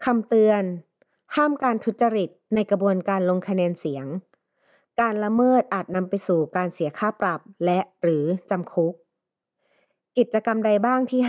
คำเตือนห้ามการทุจริตในกระบวนการลงคะแนนเสียงการละเมิดอาจนำไปสู่การเสียค่าปรับและหรือจำคุกกิจกรรมใดบ้างที่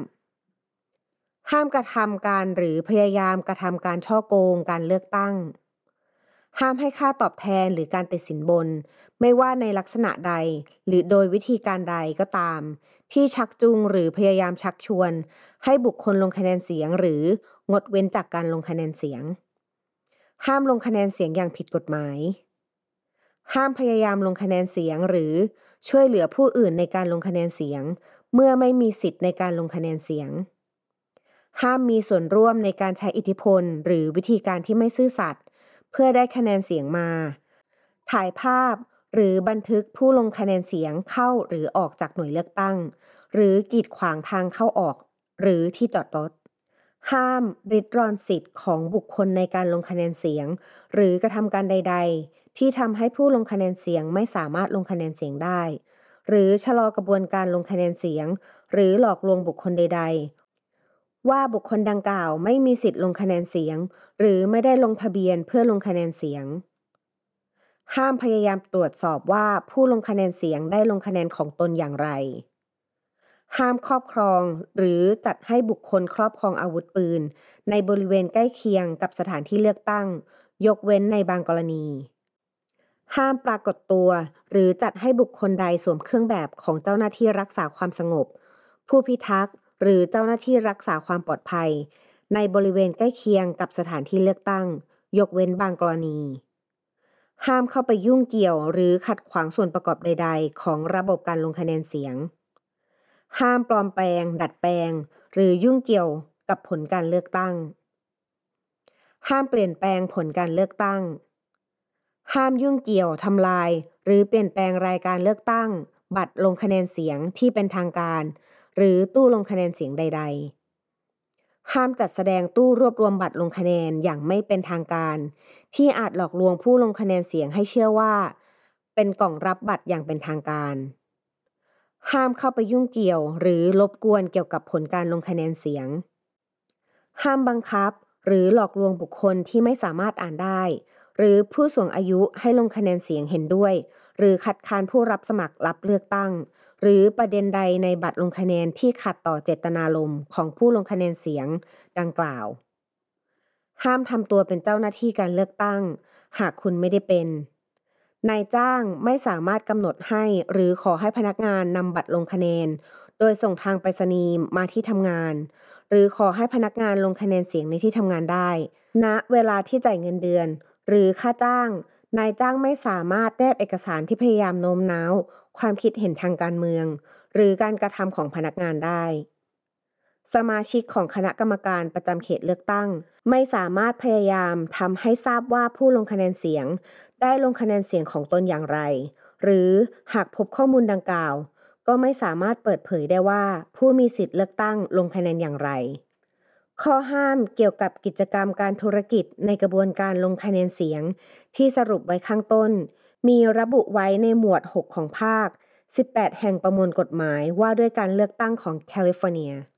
ห้ามกระทำการหรือพยายามกระทำการฉ้อโกงการเลือกตั้งห้ามให้ค่าตอบแทนหรือการติดสินบนไม่ว่าในลักษณะใดหรือโดยวิธีการใดก็ตามที่ชักจูงหรือพยายามชักชวนให้บุคคลลงคะแนนเสียงหรืองดเว้นจากการลงคะแนนเสียงห้ามลงคะแนนเสียงอย่างผิดกฎหมายห้ามพยายามลงคะแนนเสียงหรือช่วยเหลือผู้อื่นในการลงคะแนนเสียงเมื่อไม่มีสิทธิ์ในการลงคะแนนเสียงห้ามมีส่วนร่วมในการใช้อิทธิพลหรือวิธีการที่ไม่ซื่อสัตย์เพื่อได้คะแนนเสียงมาถ่ายภาพหรือบันทึกผู้ลงคะแนนเสียงเข้าหรือออกจากหน่วยเลือกตั้งหรือกีดขวางทางเข้าออกหรือที่จอดรถห้ามริดรอนสิทธิ์ของบุคคลในการลงคะแนนเสียงหรือกระทำการใดๆที่ทำให้ผู้ลงคะแนนเสียงไม่สามารถลงคะแนนเสียงได้หรือชะลอกระบวนการลงคะแนนเสียงหรือหลอกลวงบุคคลใดๆว่าบุคคลดังกล่าวไม่มีสิทธิ์ลงคะแนนเสียงหรือไม่ได้ลงทะเบียนเพื่อลงคะแนนเสียงห้ามพยายามตรวจสอบว่าผู้ลงคะแนนเสียงได้ลงคะแนนของตนอย่างไรห้ามครอบครองหรือจัดให้บุคคลครอบครองอาวุธปืนในบริเวณใกล้เคียงกับสถานที่เลือกตั้งยกเว้นในบางกรณีห้ามปรากฏตัวหรือจัดให้บุคคลใดสวมเครื่องแบบของเจ้าหน้าที่รักษาความสงบผู้พิทักษ์หรือเจ้าหน้าที่รักษาความปลอดภัยในบริเวณใกล้เคียงกับสถานที่เลือกตั้งยกเว้นบางกรณีห้ามเข้าไปยุ่งเกี่ยวหรือขัดขวางส่วนประกอบใดๆของระบบการลงคะแนนเสียงห้ามปลอมแปลงดัดแปลงหรือยุ่งเกี่ยวกับผลการเลือกตั้งห้ามเปลี่ยนแปลงผลการเลือกตั้งห้ามยุ่งเกี่ยวทำลายหรือเปลี่ยนแปลงรายการเลือกตั้งบัตรลงคะแนนเสียงที่เป็นทางการหรือตู้ลงคะแนนเสียงใดๆห้ามจัดแสดงตู้รวบรวมบัตรลงคะแนนอย่างไม่เป็นทางการที่อาจหลอกลวงผู้ลงคะแนนเสียงให้เชื่อว่าเป็นกล่องรับบัตรอย่างเป็นทางการห้ามเข้าไปยุ่งเกี่ยวหรือรบกวนเกี่ยวกับผลการลงคะแนนเสียงห้ามบังคับหรือหลอกลวงบุคคลที่ไม่สามารถอ่านได้หรือผู้สูงอายุให้ลงคะแนนเสียงเห็นด้วยหรือคัดค้านผู้รับสมัครรับเลือกตั้งหรือประเด็นใดในบัตรลงคะแนนที่ขัดต่อเจตนารมณ์ของผู้ลงคะแนนเสียงดังกล่าวห้ามทำตัวเป็นเจ้าหน้าที่การเลือกตั้งหากคุณไม่ได้เป็นนายจ้างไม่สามารถกำหนดให้หรือขอให้พนักงานนำบัตรลงคะแนนโดยส่งทางไปรษณีย์มาที่ทำงานหรือขอให้พนักงานลงคะแนนเสียงในที่ทำงานได้ณเวลาที่จ่ายเงินเดือนหรือค่าจ้างนายจ้างไม่สามารถแนบเอกสารที่พยายามโน้มน้าวความคิดเห็นทางการเมืองหรือการกระทำของพนักงานได้สมาชิกของคณะกรรมการประจำเขตเลือกตั้งไม่สามารถพยายามทำให้ทราบว่าผู้ลงคะแนนเสียงได้ลงคะแนนเสียงของตนอย่างไรหรือหากพบข้อมูลดังกล่าวก็ไม่สามารถเปิดเผยได้ว่าผู้มีสิทธิ์เลือกตั้งลงคะแนนอย่างไรข้อห้ามเกี่ยวกับกิจกรรมการธุรกิจในกระบวนการลงคะแนนเสียงที่สรุปไว้ข้างต้นมีระบุไว้ในหมวด 6 ของภาค 18 แห่งประมวลกฎหมายว่าด้วยการเลือกตั้งของแคลิฟอร์เนีย